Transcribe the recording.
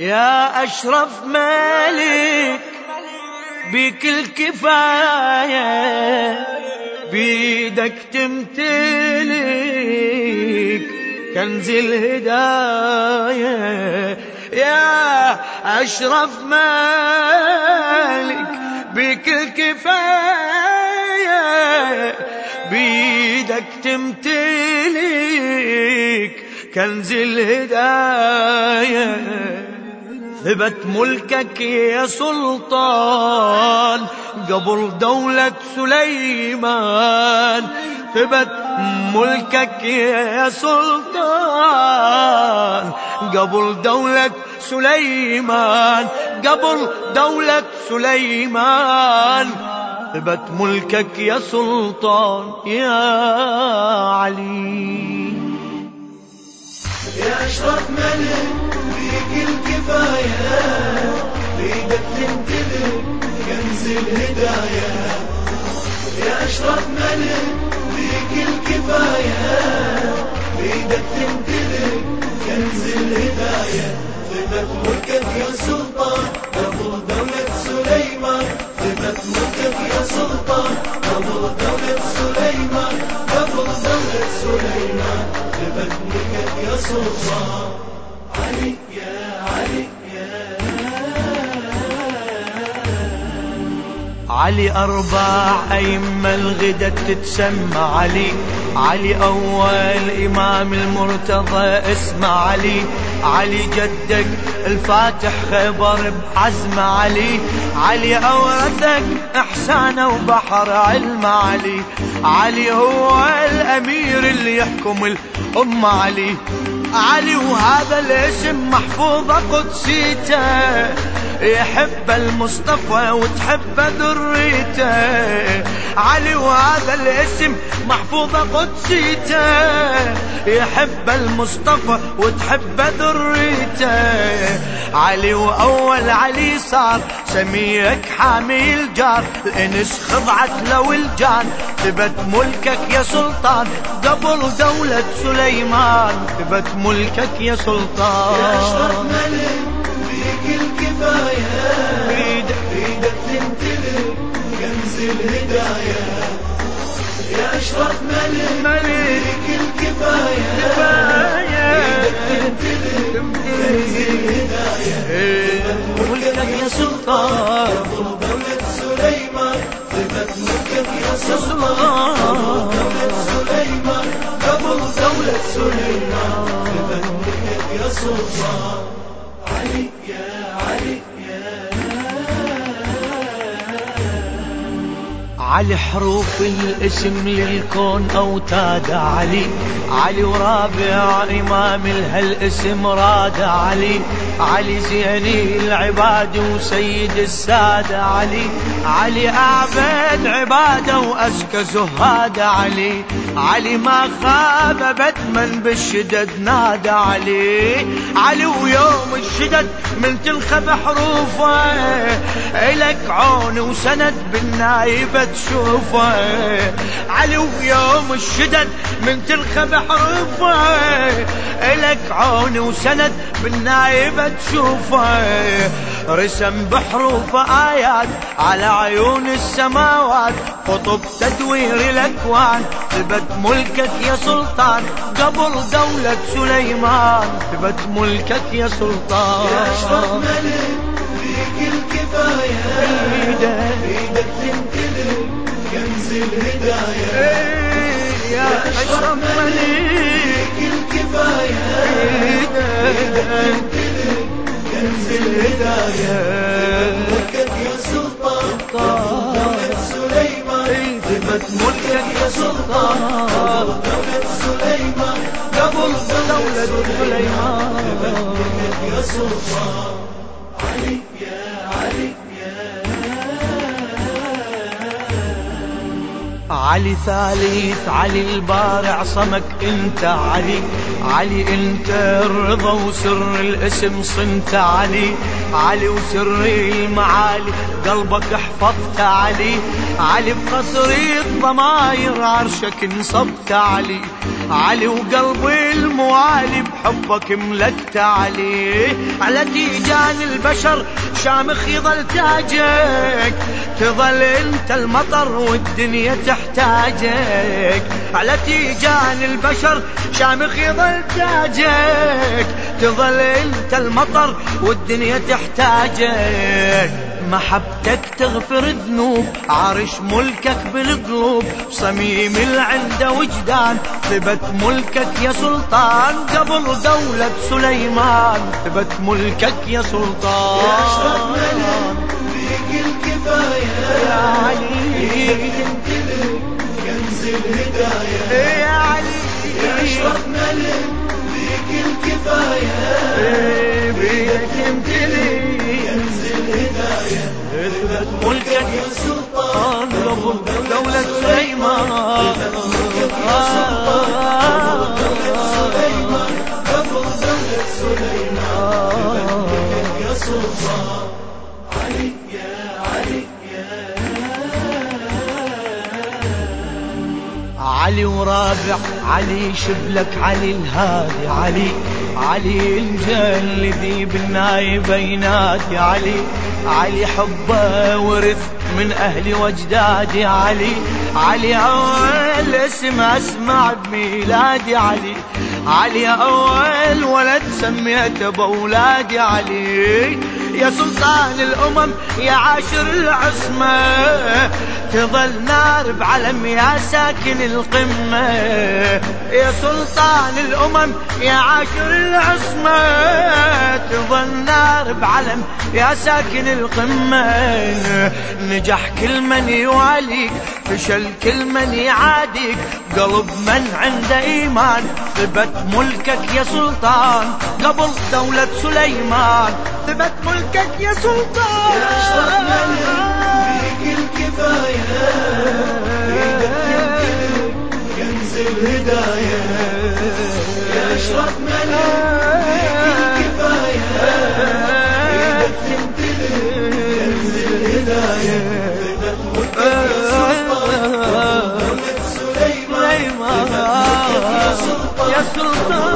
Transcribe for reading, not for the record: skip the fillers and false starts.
يا أشرف ملك بك الكفاية، بيدك تمتلك كنز الهداية. يا أشرف ملك بك الكفاية، بيدك تمتلك كنز الهداية. ثبت ملكك يا سلطان قبل دولة سليمان، ثبت ملكك يا سلطان قبل دولة سليمان، قبل دولة سليمان. ثبت ملكك يا سلطان يا علي. يا أشرف ملك بيك الكفاية، بيدك تمتلك كنز الهداية. يا أشرف ملك بيك الكفاية، بيدك تمتلك كنز الهداية. ثبت ملكك يا سلطان قبل دولة سليمان، ثبت ملكك يا سلطان قبل دولة سليمان، قبل دولة سليمان. ثبت ملكك يا سلطان علي يا علي يا علي. أربع أئمة الغدا تتسمى علي، علي أول إمام المرتضى اسمه علي، علي جدك الفاتح خيبر بعزم علي، علي أورثك إحسانه وبحر علم علي، علي هو الأمير اللي يحكم الأمة علي، علي وهذا الاسم محفوظة قدسيته، يحب المصطفى وتحب ذريته، علي وهذا الاسم محفوظة قدسيته، يحب المصطفى وتحب ذريته، علي وأول علي صار سميك حامي الجار، الإنس خضعت له الجان. ثبت ملكك يا سلطان قبل دولة سليمان، ثبت ملكك يا سلطان. يا أشرف ملك بيك الكفاية، بيدك تمتلك كنز الهداية. يا أشرف ملك بيك الكفاية، بيدك تمتلك كنز الهداية. ملكك يا سلطان قبل دولة سليمان، ثبت ملكك يا سلطان قبل دولة سليمان، قبل دولة سليمان. ثبت ملكك يا سلطان علي يا علي يا علي. حروف الاسم للكون أوتاد علي، علي ورابع إمام لهالاسم راد علي، علي زيني العباد وسيد السادة علي، علي أعبد عباده وأزكى زهاد علي، علي ما خاب أبد من بالشدد نادى علي، علي ويوم الشدد من تنخب حروفه، إلك عون وسند بالنايبة تشوفه، علي ويوم الشدد من تنخب حروفه، إلك عون وسند بالنايبة تشوفه، رسم بحروف آيات على عيون السماوات، خطب تدوير الأكوان. ثبت ملكك يا سلطان قبل دولة سليمان، ثبت ملكك يا سلطان. يا أشرف ملك بيك الكفاية، بيدك تمتلك كنز الهداية. يا أشرف ملك بيك الكفاية، بيدك تمتلك كنز الهداية. ملكك يا سلطان قبل دولة سليمان، ثبت ملكك يا سلطان قبل دولة سليمان، قبل دولة سليمان. ثبت ملكك يا سلطان علي يا علي يا علي ثالث، علي البارع صمك انت علي، علي انت الرضا وسر الاسم صنت علي، علي وسر المعالي قلبك حفظت علي، علي بقصر الضماير عرشك انصبت علي، علي وقلبي الموالي بحبك ملكت عليه. على تيجان البشر شامخ يظل تاجك، تظل انت المطر والدنيا تحتاجك. على تيجان البشر شامخ يظل تاجك، تظل انت المطر والدنيا تحتاجك. محبتك تغفر ذنوب، عرش ملكك بالقلوب، صميم العنده وجدان، ثبت ملكك يا سلطان. قبل دولة سليمان ثبت ملكك يا سلطان. يا أشرف ملك فيك الكفاية يا علي تمتلك كنز الهداية. يا علي يا أشرف ملك فيك الكفاية بيدك تمتلك كنز الهداية. ثبت ملكك يا سلطان قبل دولة سليمان. سليمان قبل دولة سليمان يا سلطان. علي يا علي يا علي ورابع علي شبلك علي الهادي، علي علي الجن الذي بالنايب ينادي. علي علي حبه ورث من أهلي واجدادي. علي علي أول اسم أسمع بميلادي. علي علي أول ولد سميته بأولادي. علي يا سلطان الأمم يا عاشر العصمة، تظل نار بعلم يا ساكن القمة. يا سلطان الأمم يا عاشر العصمة، تظل نار بعلم يا ساكن القمة. نجح كل من يواليك، فشل كل من يعاديك، قلب من عنده إيمان ثبت ملكك يا سلطان. قبل دولة سليمان ثبت ملكك يا سلطان. يا أشرف ملك فيك الكفاية كنز الهداية. يا أشرف ملك فيك الكفاية تمتلك كنز الهداية. سليمان يا سلطان